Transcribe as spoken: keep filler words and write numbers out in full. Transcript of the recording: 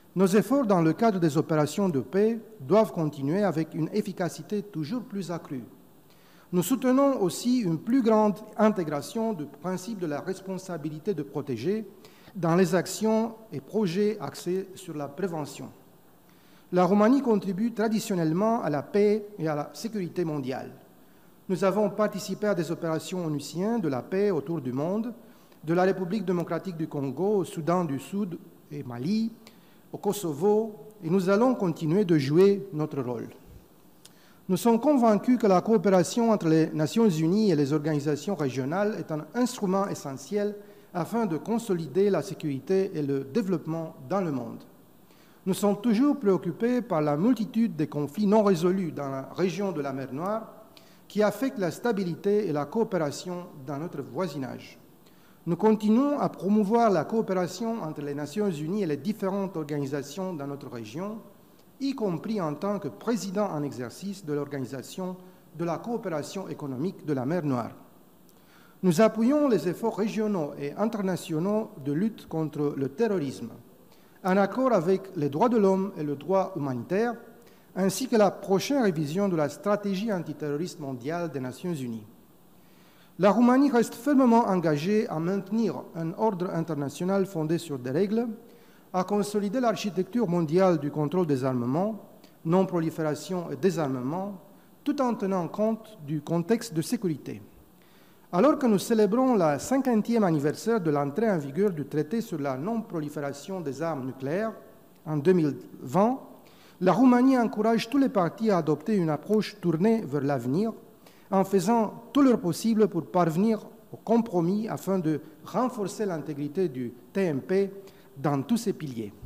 Nos efforts dans le cadre des opérations de paix doivent continuer avec une efficacité toujours plus accrue. Nous soutenons aussi une plus grande intégration du principe de la responsabilité de protéger dans les actions et projets axés sur la prévention. La Roumanie contribue traditionnellement à la paix et à la sécurité mondiale. Nous avons participé à des opérations onusiennes de la paix autour du monde, de la République démocratique du Congo au Soudan du Sud et Mali, au Kosovo, et nous allons continuer de jouer notre rôle. Nous sommes convaincus que la coopération entre les Nations unies et les organisations régionales est un instrument essentiel afin de consolider la sécurité et le développement dans le monde. Nous sommes toujours préoccupés par la multitude des conflits non résolus dans la région de la mer Noire qui affectent la stabilité et la coopération dans notre voisinage. Nous continuons à promouvoir la coopération entre les Nations unies et les différentes organisations dans notre région, y compris en tant que président en exercice de l'Organisation de la coopération économique de la mer Noire. Nous appuyons les efforts régionaux et internationaux de lutte contre le terrorisme, en accord avec les droits de l'homme et le droit humanitaire, ainsi que la prochaine révision de la stratégie antiterroriste mondiale des Nations unies. La Roumanie reste fermement engagée à maintenir un ordre international fondé sur des règles, à consolider l'architecture mondiale du contrôle des armements, non-prolifération et désarmement, tout en tenant compte du contexte de sécurité. Alors que nous célébrons le cinquantième anniversaire de l'entrée en vigueur du traité sur la non-prolifération des armes nucléaires en deux mille vingt, la Roumanie encourage tous les partis à adopter une approche tournée vers l'avenir, en faisant tout leur possible pour parvenir au compromis afin de renforcer l'intégrité du T M P dans tous ses piliers.